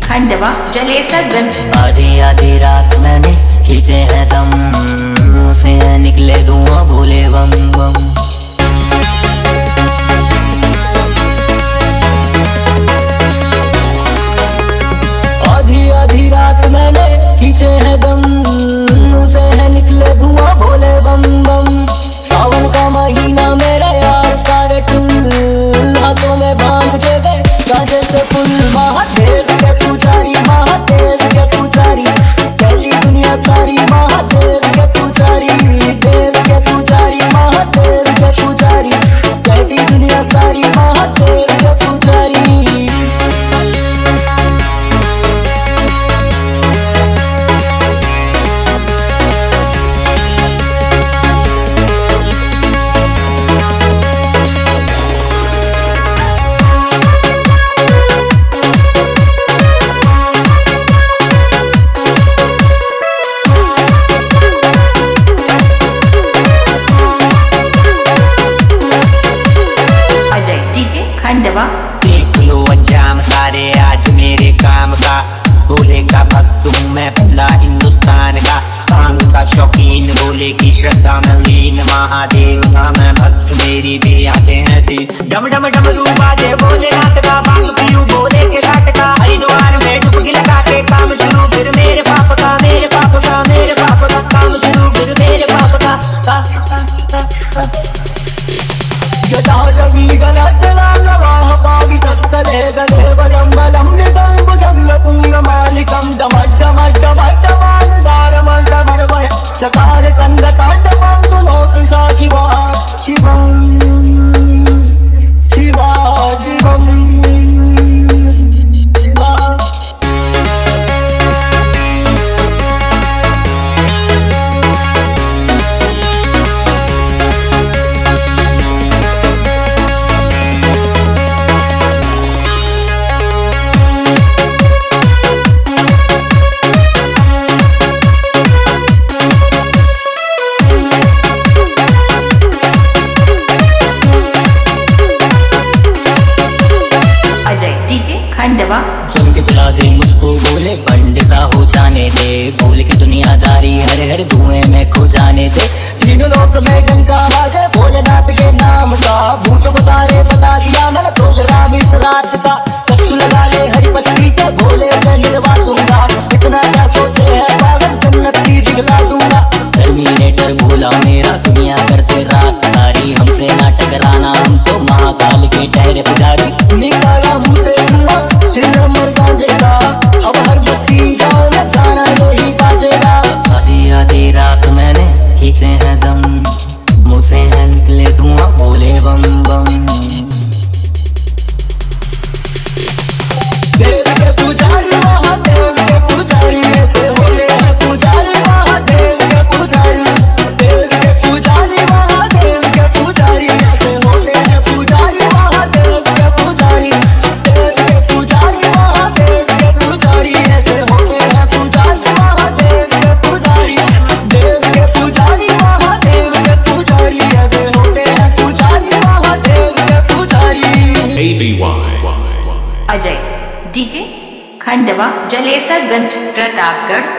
खंडवा जलेसरगंज। आधी आधी रात मैंने खींचे हैं दम, मुँह से है निकले धुआं भोले बम बम। आधी आधी रात मैंने खींचे हैं दम, मुँह से है निकले धुआं भोले बम बम। सावन का महीना मेरा यार सारे टुल, हाथों में भांग के गए गाजे से पुल। महादेव के पुजारी, महादेव के पुजारी, पहली दुनिया सारी महादेव के पुजारी। देव के पुजारी, महादेव के पुजारी, पहली दुनिया सारी महादेव के पुजारी। खंडवा देख लो अंजाम सारे आज मेरे काम का, भोले का भक्त हूँ मैं भला हिंदुस्तान का। भांग का शौकीन, भोले की श्रद्धा में लीन, महादेव का मैं भक्त मेरी भी आते हैं दिन। डम डम डमरू बाजे भोलेनाथ का, भांग पीऊं भोले के घाट का। हरिद्वार में डुबकी लगा के काम शुरू, फिर मेरे पाप का, मेरे पाप का, मेरे पाप का काम शुरू, फिर मेरे पाप का। जटा जगी गलत रागवाह पावि तस्तले गले वरम बलम निदं भुजंग पुंग मालिकम डमड्डमड्डमड्डमान दारमड्डमर्वय चकार चंद तांडवं तुलोक शिवा शिवं शिवा शिवं। खंडवा जम के पिला दे मुझको भोले, बंडे सा हो जाने दे, भूल की दुनियादारी हर हर धुएं में खो जाने दे। तीन लोक में गंगा बाजे भोलेनाथ के नाम का, भूतों को सारे बता दिया मैंने प्रोग्राम इस रात का। सत्सु लगा ले हरिपति के, भोले से मिलवा दूंगा, इतना क्या सोचे है पागल जन्नत की दिखला दूंगा। टर्मिनेटर भोला मेरा, दुनिया करते रात सारी, हमसे ना टकराना हम तो महाकाल के ठहरे पुजारी। निकाला मुँह से सिर मुर्गा देगा, अब हर बस्ती गाँव में गाना यही बाजेगा। आधी आधी रात मैंने खींचे हैं दम, मुँह से है निकले धुआं भोले बम बम। देव के पुजारी, महादेव के पुजारी, ऐसे होले हैं पुजारी, महादेव के पुजारी। देव के पुजारी, महादेव के पुजारी, ऐसे होले हैं पुजारी, महादेव के पुजारी। देव के पुजारी, महादेव के पुजारी, ऐसे होले हैं पुजारी, महादेव के पुजारी। देव के पुजारी, महादेव के पुजारी, ऐसे होले हैं पुजारी, महादेव के पुजारी। अजय डीजे खंडवा जलेसरगंज प्रतापगढ़।